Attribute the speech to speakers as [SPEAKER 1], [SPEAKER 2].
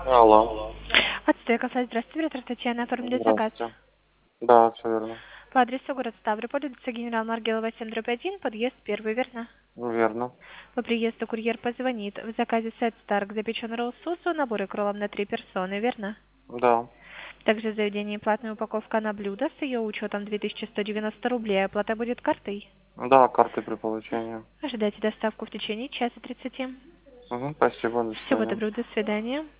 [SPEAKER 1] Алло.
[SPEAKER 2] Отстой кафе, здравствуйте, оператор Татьяна, оформили заказ.
[SPEAKER 1] Здравствуйте. Да, все верно.
[SPEAKER 2] По адресу город Ставрополь, улица Генерал Маргелова, 7/1, подъезд 1, верно?
[SPEAKER 1] Верно.
[SPEAKER 2] По приезду курьер позвонит. В заказе сет Старк запечен ролл сусу, набор и кролом на 3 персоны, верно?
[SPEAKER 1] Да.
[SPEAKER 2] Также в заведении платная упаковка на блюдо с ее учетом 2190 рублей. Оплата будет картой.
[SPEAKER 1] Да, карты при получении.
[SPEAKER 2] Ожидайте доставку в течение часа 30.
[SPEAKER 1] Угу, спасибо, до
[SPEAKER 2] Всего
[SPEAKER 1] свидания.
[SPEAKER 2] доброго, до свидания.